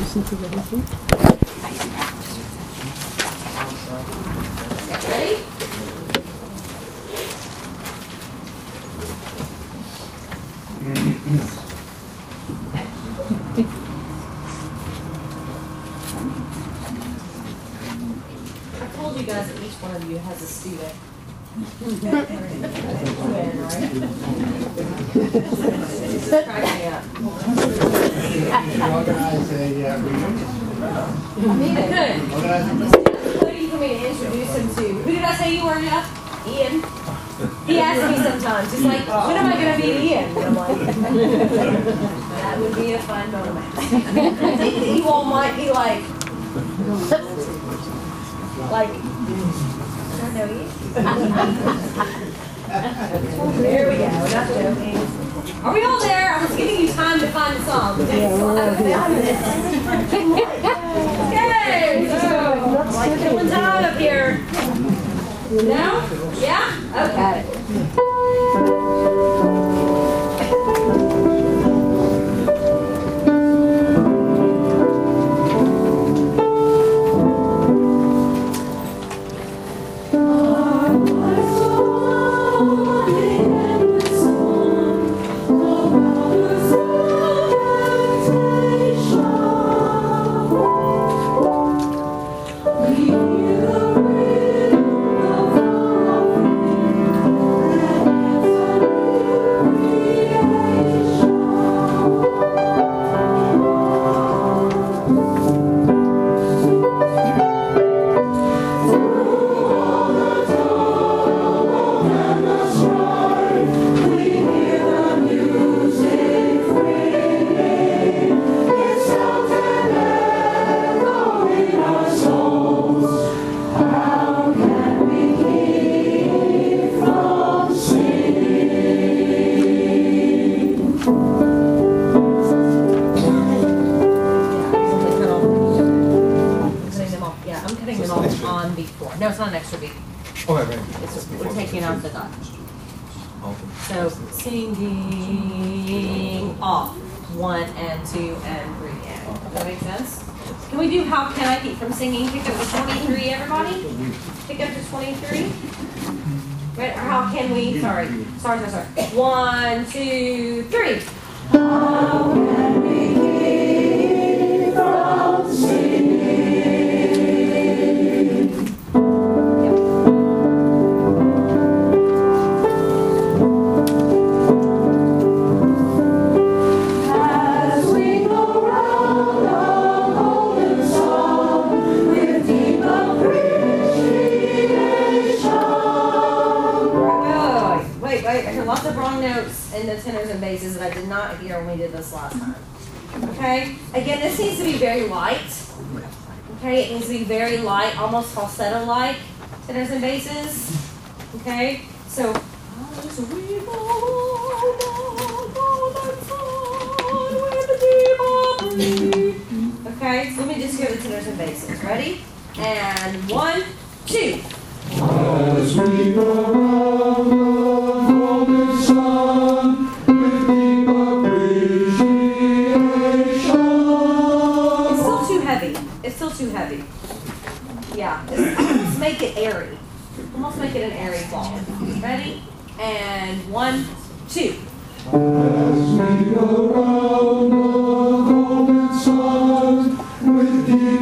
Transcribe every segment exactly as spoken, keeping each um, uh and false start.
Ready? I told you guys that each one of you has a student. It's cracking me up. Organize a uh, reunion. I mean, I could. Organize a Waiting for me to introduce him to. Who did I say you were, Jeff? Ian. He asks me sometimes. He's like, when am I going to meet Ian? And I'm like, that would be a fun moment. I think that you all might be like, like, I know you. There we go. Enough joking. Are we all there? I was giving you time to find the song. Okay, so like killing time up here. No? Yeah? Okay. No, it's not an extra beat. Oh, right, right. It's, we're taking out the dot. So singing off one and two and three and. Does that make sense? Can we do how can I keep from singing? Pick up to twenty-three, everybody. Pick up to twenty-three. Right? Or how can we? Sorry. Sorry, sorry, sorry. One, two, three. How can we keep from singing? Lots of wrong notes in the tenors and basses that I did not hear when we did this last time. Okay? Again, this needs to be very light. Okay? It needs to be very light, almost falsetto-like tenors and basses. Okay? So, as we go down the sun with the deep breeze. Okay? So let me just hear the tenors and basses. Ready? And one, two. As we go round the golden sun with deep appreciation. It's still too heavy. It's still too heavy. Yeah. Just almost make it airy. Almost make it an airy fall. Ready? And one, two. As we go round the golden sun with deep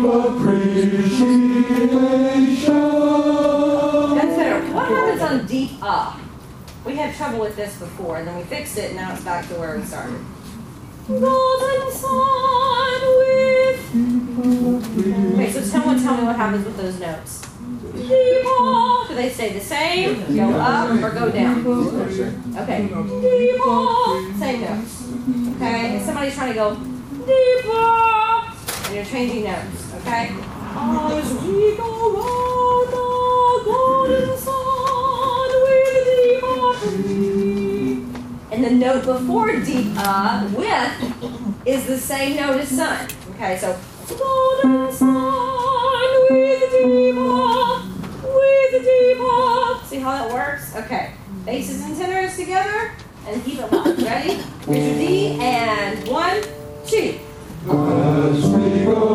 appreciation. What happens on deep up? We had trouble with this before, and then we fixed it, and now it's back to where we started. Golden sun with... Okay, so someone tell me what happens with those notes. Deep up. Do they stay the same, go up, or go down? Okay. Deep up. Same notes. Okay? If somebody's trying to go deep up, and you're changing notes, okay? As we go round the golden sun with deep up. And the note before deep uh with is the same note as sun. Okay, so golden sun with deep up, with deep up. See how that works? Okay. Basses and tenors together and keep it loud. Ready? Here's your D and one, two. As we go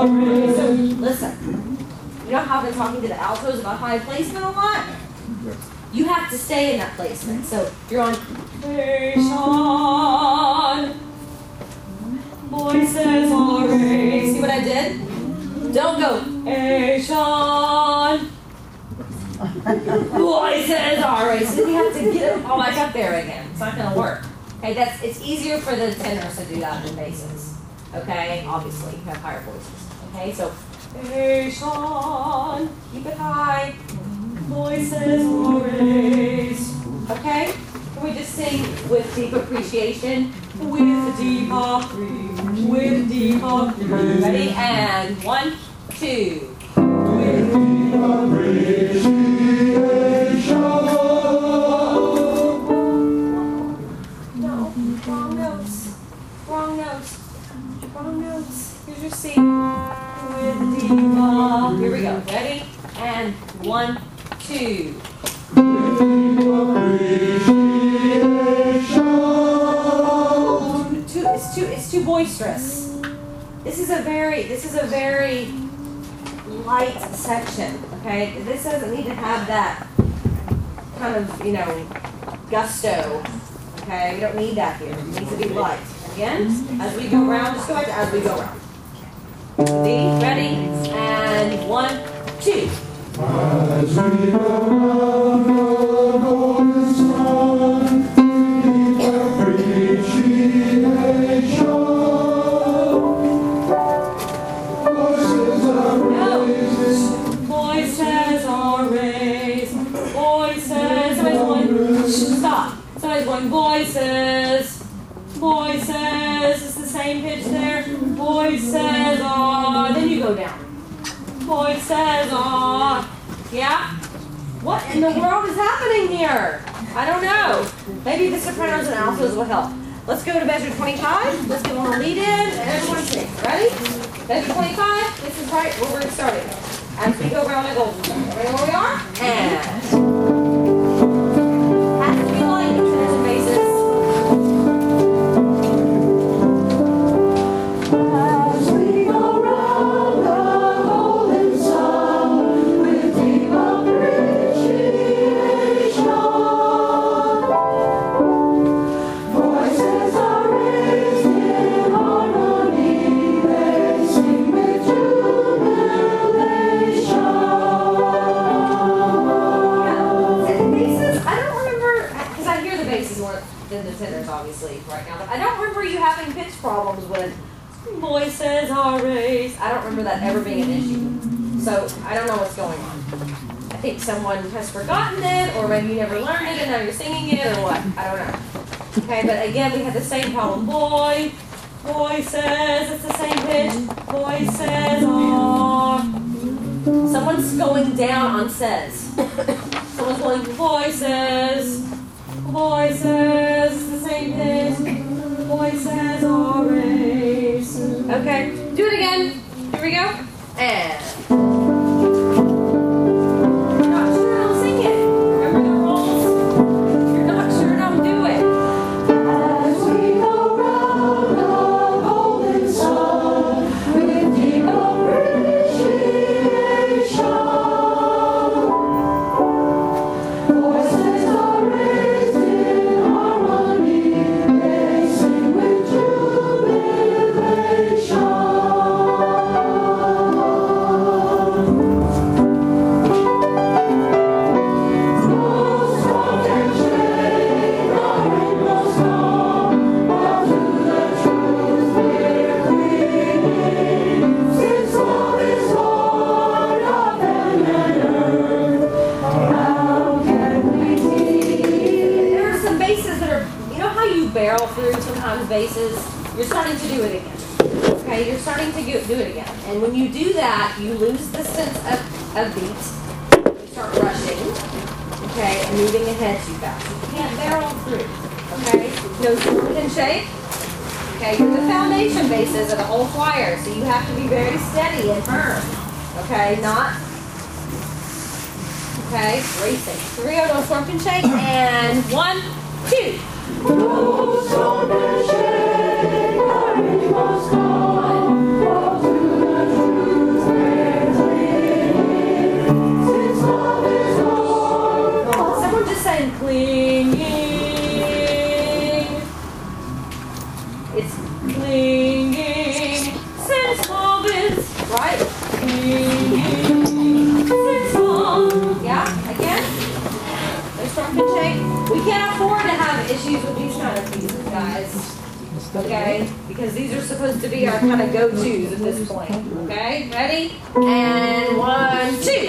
raised. So listen, you know how I've been talking to the altos about high placement a lot? You have to stay in that placement. So you're on A sharp. Voices are raised. See what I did? Don't go A sharp. Voices are raised. So we have to get it all back up there again. It's not going to work. Okay, that's it's easier for the tenors to do that than basses. Okay, obviously you have higher voices. Okay, so A sharp. Keep it high. Voices are raised. Okay? Can we just sing with deep appreciation? With deep appreciation. With deep appreciation. Ready? And one, two. With deep appreciation. No, wrong notes. Wrong notes. Wrong notes. Here's your C. With deep up. Here we go. Ready? And one, two. Too, it's too it's too boisterous. This is a very this is a very light section. Okay, this doesn't need to have that kind of, you know, gusto. Okay, we don't need that here. It needs to be light. Again, as we go around, just go back to as we go around. D, ready, and one, two. As we go round the golden sun, we appreciation. Voices are raised. Voices are raised. Voices. Somebody's going, stop. Somebody's going, voices. Voices. It's the same pitch there. Voices are. Then you go down. Voices are. Yeah? What in the world is happening here? I don't know. Maybe the sopranos and altos will help. Let's go to measure twenty-five. Let's get one lead in and everyone sing. Ready? Measure twenty-five. This is right where we're starting. As we go around the golden zone. Ready where we are? And. Has to be light in tenors and basses. As we go round the golden sun, with deep appreciation, voices are raised in harmony, they sing with jubilation. Yeah. And basses, I don't remember, because I hear the basses more than the tenors obviously right now, but I don't remember you having pitch problems with voices are raised. I don't remember that ever being an issue. So I don't know what's going on. I think someone has forgotten it, or maybe you never learned it and now you're singing it, or what. I don't know. Okay, but again, we had the same problem. Boy, voices, it's the same pitch. Voices are. Someone's going down on says. Someone's going voices, voices, it's the same pitch. Voices are raised. Okay, do it again. Here we go. And. You're not sure, don't sing it. Remember the rules? If you're not sure, don't do it. As we go round the golden sun, with deep appreciation, voices are raised in harmony, they sing with jubilation. No storm can shake, no wind will storm, but to the truth we're clinging. Since love is Lord of heaven and earth, how can we keep? There are some basses that are, you know how you barrel through sometimes basses? You're starting to do it again. Okay, you're starting to do do it again. And when you do that, you lose the sense of, of beat. You start rushing, okay, and moving ahead too fast. You can't barrel through, okay? No swing and shake. Okay, you're the foundation basses of the whole choir, so you have to be very steady and firm. Okay, not, okay, racing. Here we go, no storm can shake, and one, two. No storm can shake, our age must come, for to the truth Okay? Because these are supposed to be our kind of go-tos at this point. Okay? Ready? And one, two.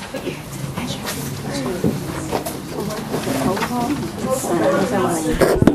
Yes.